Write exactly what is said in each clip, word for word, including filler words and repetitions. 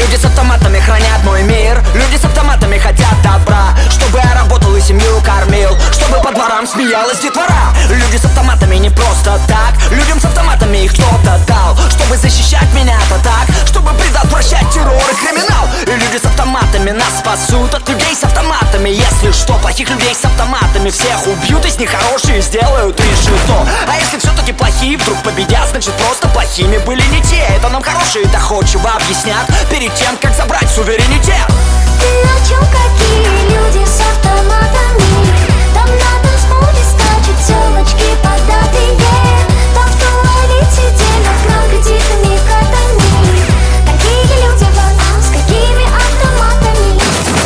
Люди с автоматами хранят мой мир. Люди с автоматами хотят добра, чтобы я работал и семью кормил, чтобы по дворам смеялась детвора. Люди с автоматами не просто так, людям с автоматами их кто-то дал, чтобы защищать меня-то так, чтобы предотвращать террор и криминал. И люди с автоматами нас спасут от людей с автоматами. Если что, плохих людей с автоматами всех убьют, из них хорошие сделают решето. А если все-таки плохие вдруг победят, значит просто плохими были не те. Это нам хорошие доходчиво объяснят перед тем, как забрать суверенитет. Ты о чем? Какие люди с автоматами? Там на танцполе скачут телочки податые. Там в туалете делят кран кредитными картами. Какие люди вам, с какими автоматами?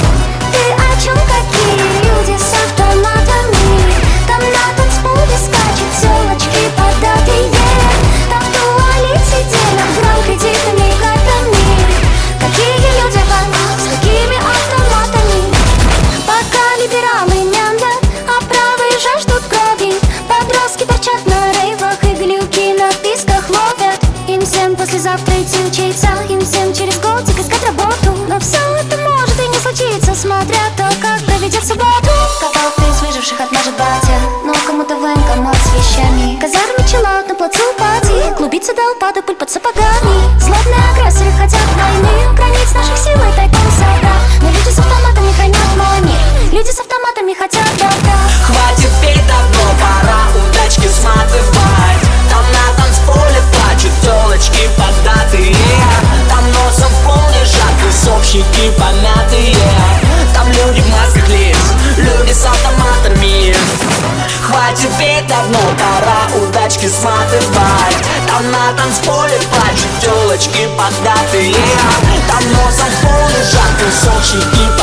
Ты о чем? Какие люди с автоматами? Там на танцполе скачут телочки податые. Там в туалете делят кран кредитными картами. Какие люди вам, с какими автоматами? Пока либералы мямлят, а правые жаждут крови. Подростки торчат на рейвах и глюки на писках ловят. Им всем послезавтра идти учиться, им всем через годик искать работу. Но все это может и не случиться, смотря то, как проведет субботу. Кого-то из выживших отмажет батя, но кому-то военкомат с вещами. Казарме чиллаут на плацу пати, клубится до упада пыль под сапогами. Злобные агрессоры хотят войны, границ наших сил и тайком солдат. Но люди с автоматами хранят мой мир, люди с автоматами хотят добра. Хватит петь, давно пора удачки сматывать. Там на танцполе плачут телочки поддатые. Там носом в пол лежат тусовщики помятые. Там люди в масках лиц, люди с автоматами. Хватит петь, давно пора удачки сматывать. Там на танцполе плачут телочки поддатые. Там носом в пол лежат тусовщики